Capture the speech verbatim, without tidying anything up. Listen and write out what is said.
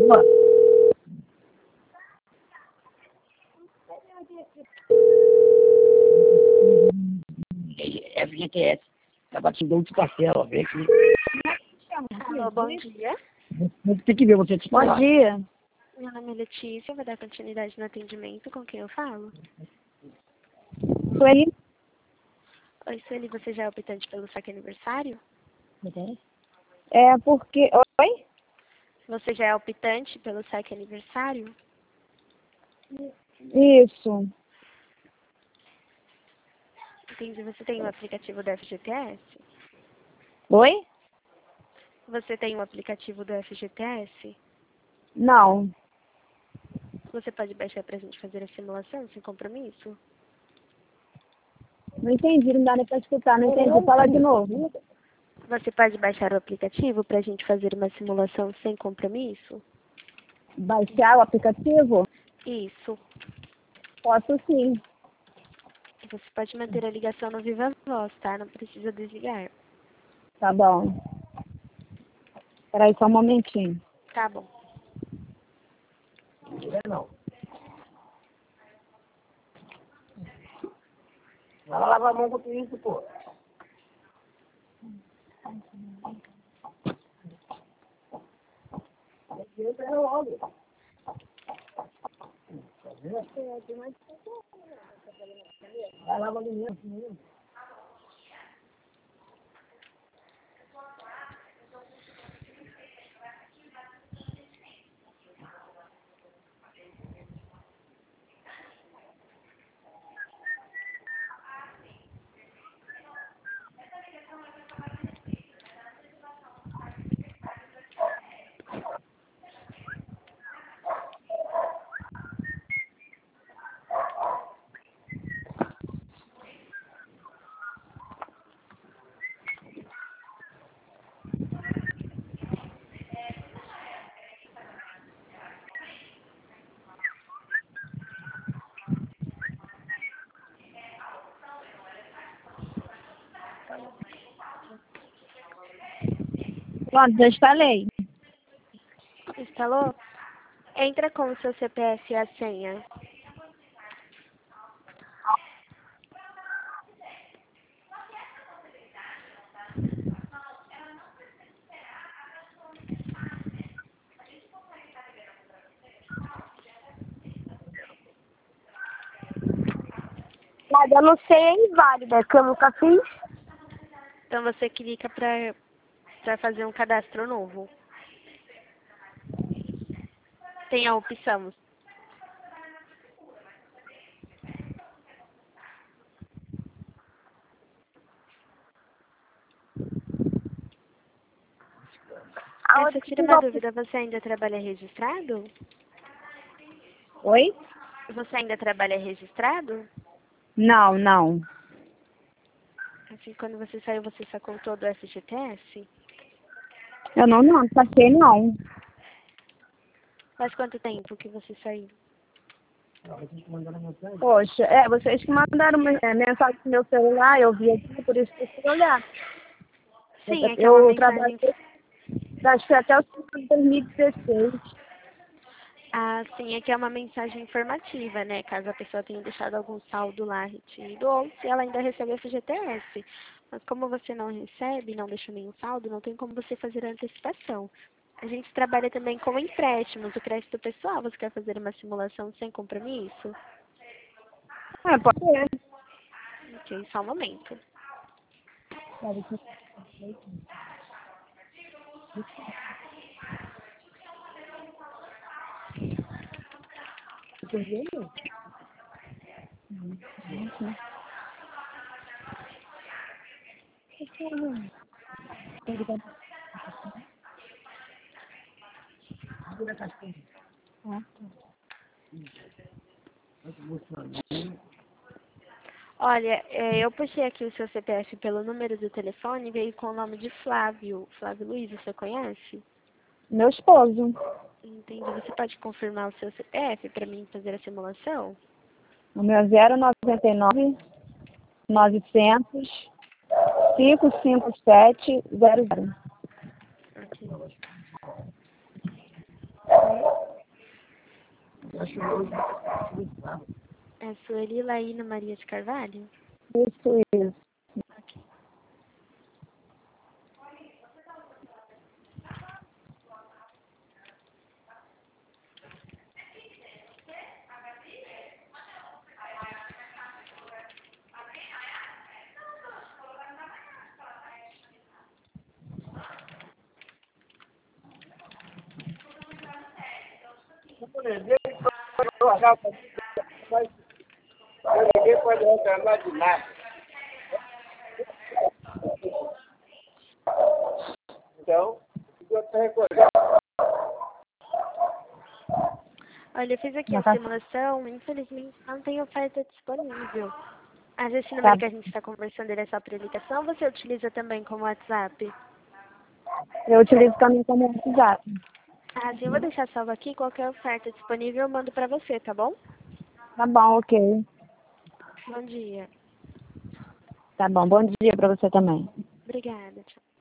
F G T S. Tava te dando de parcela, vê aqui. Alô, bom dia. Tem que ver você te falar. Bom dia. Meu nome é Letícia, vou dar continuidade no atendimento. Com quem eu falo? Sueli? Oi, Sueli, você já é optante pelo saque aniversário? É porque... Oi? Você já é optante pelo saque aniversário? Isso. Entendi. Você tem o aplicativo do F G T S? Oi? Você tem o aplicativo do F G T S? Não. Você pode baixar pra gente fazer a simulação sem compromisso? Não entendi, não dá nem pra escutar, não entendi. Fala de novo. Você pode baixar o aplicativo pra gente fazer uma simulação sem compromisso? Baixar o aplicativo? Isso. Posso sim. Você pode manter a ligação no Viva Voz, tá? Não precisa desligar. Tá bom. Peraí só um momentinho. Tá bom. Não. Vai lá lavar a mão com isso, pô. Vai logo. Vai lavar ali mesmo. Pronto, já instalei. Instalou? Entra com o seu C P F e a senha. Mas eu não sei, é inválida, que eu nunca fiz. Então você clica pra, pra fazer um cadastro novo. Tem a opção. Essa tira uma dúvida, você ainda trabalha registrado? Oi? Você ainda trabalha registrado? Não, não. Assim, quando você saiu, você sacou todo o F G T S? Eu não, não, saquei não. Faz quanto tempo que você saiu? Poxa, é, vocês que mandaram é, mensagem no meu celular, eu vi aqui, por isso que eu fui olhar. Sim, Eu, é que é uma eu mensagem... trabalhei, acho que até o dois mil e dezesseis. Ah, sim, é que é uma mensagem informativa, né? Caso a pessoa tenha deixado algum saldo lá retido, ou se ela ainda recebe F G T S. Mas como você não recebe, não deixou nenhum saldo, não tem como você fazer a antecipação. A gente trabalha também com empréstimos, o crédito pessoal. Você quer fazer uma simulação sem compromisso? É, pode ser. Ok, só um momento. Olha, é, eu puxei aqui o seu C P F pelo número do telefone e veio com o nome de Flávio. Flávio Luiz, você conhece? Meu esposo. Entendi. Você pode confirmar o seu C P F para mim fazer a simulação? O meu é zero noventa e nove, novecentos, cinco cinco sete, zero zero. Ok. Acho hoje. É Sueli Laína Maria de Carvalho? Isso, isso. Ok. Ninguém pode reclamar de nada. Então, eu até recordar. Olha, eu fiz aqui Já a tá- simulação, infelizmente não tem oferta disponível. Mas esse Tá. número que a gente está conversando ele é só para ligação, você utiliza também como WhatsApp? Eu utilizo também como WhatsApp. Ah, sim, eu vou deixar salvo aqui, qualquer oferta disponível eu mando para você, tá bom? Tá bom, ok. Bom dia. Tá bom, bom dia pra você também. Obrigada, tchau.